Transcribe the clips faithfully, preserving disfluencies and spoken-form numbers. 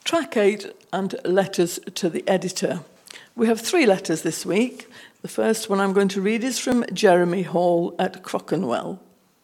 Track eight and letters to the editor. We have three letters this week. The first one I'm going to read is from Jeremy Hall at Crockenwell.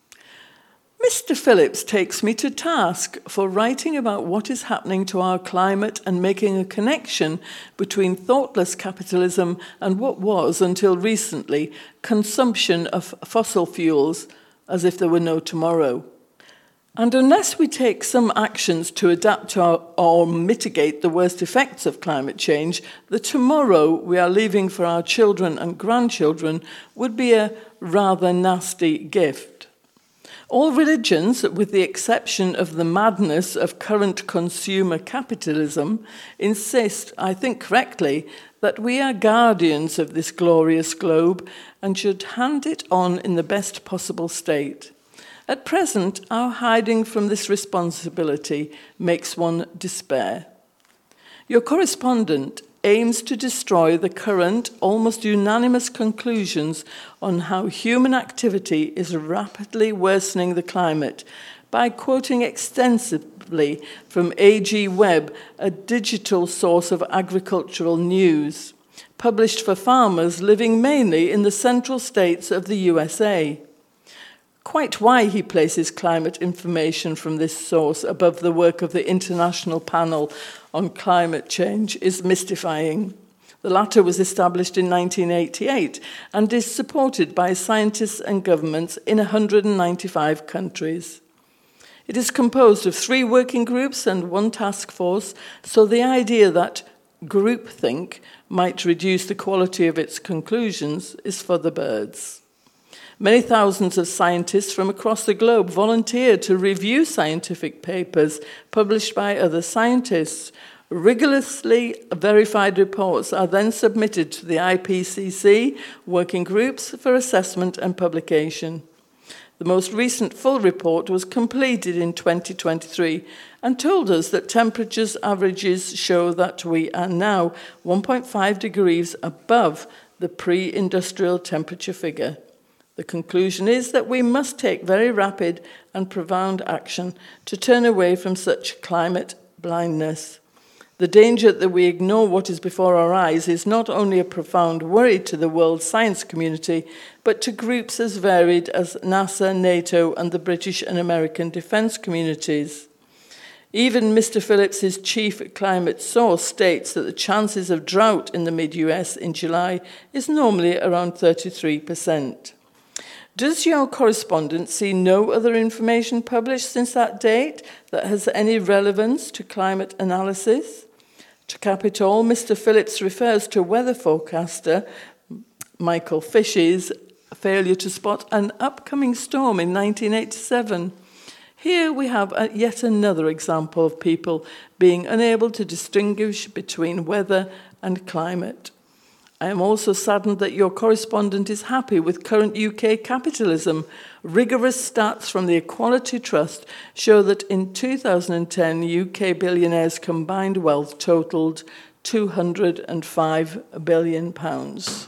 Mister Phillips takes me to task for writing about what is happening to our climate and making a connection between thoughtless capitalism and what was, until recently, consumption of fossil fuels, as if there were no tomorrow. And unless we take some actions to adapt to our, or mitigate the worst effects of climate change, the tomorrow we are leaving for our children and grandchildren would be a rather nasty gift. All religions, with the exception of the madness of current consumer capitalism, insist, I think correctly, that we are guardians of this glorious globe and should hand it on in the best possible state. At present, our hiding from this responsibility makes one despair. Your correspondent aims to destroy the current, almost unanimous conclusions on how human activity is rapidly worsening the climate by quoting extensively from A G Webb, a digital source of agricultural news, published for farmers living mainly in the central states of the U S A. Quite why he places climate information from this source above the work of the International Panel on Climate Change is mystifying. The latter was established in nineteen eighty-eight and is supported by scientists and governments in one hundred ninety-five countries. It is composed of three working groups and one task force, so the idea that groupthink might reduce the quality of its conclusions is for the birds. Many thousands of scientists from across the globe volunteered to review scientific papers published by other scientists. Rigorously verified reports are then submitted to the I P C C working groups for assessment and publication. The most recent full report was completed in twenty twenty-three and told us that temperatures averages show that we are now one point five degrees above the pre-industrial temperature figure. The conclusion is that we must take very rapid and profound action to turn away from such climate blindness. The danger that we ignore what is before our eyes is not only a profound worry to the world science community, but to groups as varied as NASA, NATO, and the British and American defense communities. Even Mister Phillips' chief climate source states that the chances of drought in the mid-U S in July is normally around thirty-three percent. Does your correspondent see no other information published since that date that has any relevance to climate analysis? To cap it all, Mister Phillips refers to weather forecaster Michael Fish's failure to spot an upcoming storm in nineteen eighty-seven. Here we have a, yet another example of people being unable to distinguish between weather and climate. I am also saddened that your correspondent is happy with current U K capitalism. Rigorous stats from the Equality Trust show that in two thousand ten, U K billionaires' combined wealth totalled two hundred five billion pounds.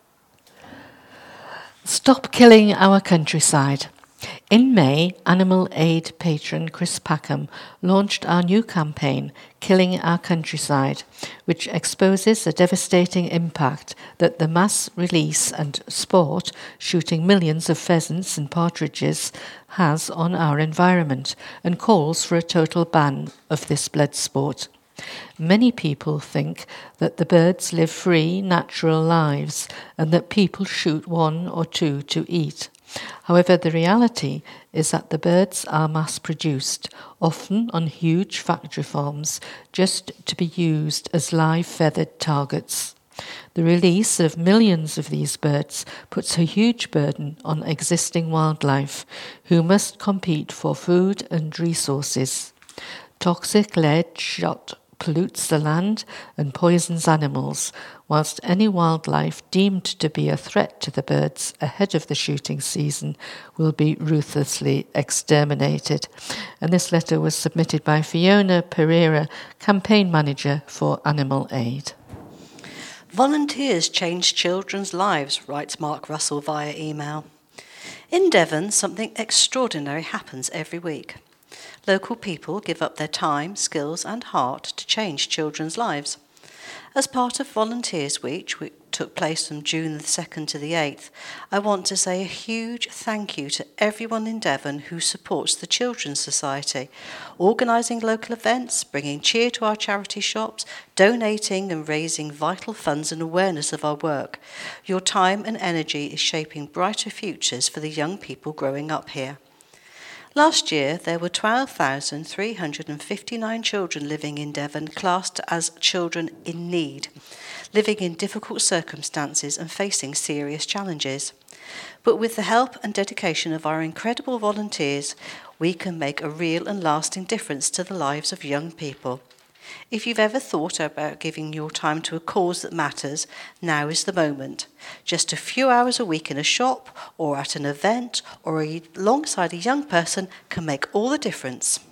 Stop killing our countryside. In May, Animal Aid patron Chris Packham launched our new campaign, Killing Our Countryside, which exposes the devastating impact that the mass release and sport, shooting millions of pheasants and partridges, has on our environment, and calls for a total ban of this blood sport. Many people think that the birds live free, natural lives, and that people shoot one or two to eat. However, the reality is that the birds are mass-produced, often on huge factory farms, just to be used as live feathered targets. The release of millions of these birds puts a huge burden on existing wildlife, who must compete for food and resources. Toxic lead shot pollutes the land and poisons animals, whilst any wildlife deemed to be a threat to the birds ahead of the shooting season will be ruthlessly exterminated. And this letter was submitted by Fiona Pereira, campaign manager for Animal Aid. Volunteers change children's lives, writes Mark Russell via email. In Devon, something extraordinary happens every week. Local people give up their time, skills and heart to change children's lives. As part of Volunteers Week, which took place from June the second to the eighth, I want to say a huge thank you to everyone in Devon who supports the Children's Society, organising local events, bringing cheer to our charity shops, donating and raising vital funds and awareness of our work. Your time and energy is shaping brighter futures for the young people growing up here. Last year, there were twelve thousand three hundred fifty-nine children living in Devon classed as children in need, living in difficult circumstances and facing serious challenges. But with the help and dedication of our incredible volunteers, we can make a real and lasting difference to the lives of young people. If you've ever thought about giving your time to a cause that matters, now is the moment. Just a few hours a week in a shop or at an event or alongside a young person can make all the difference.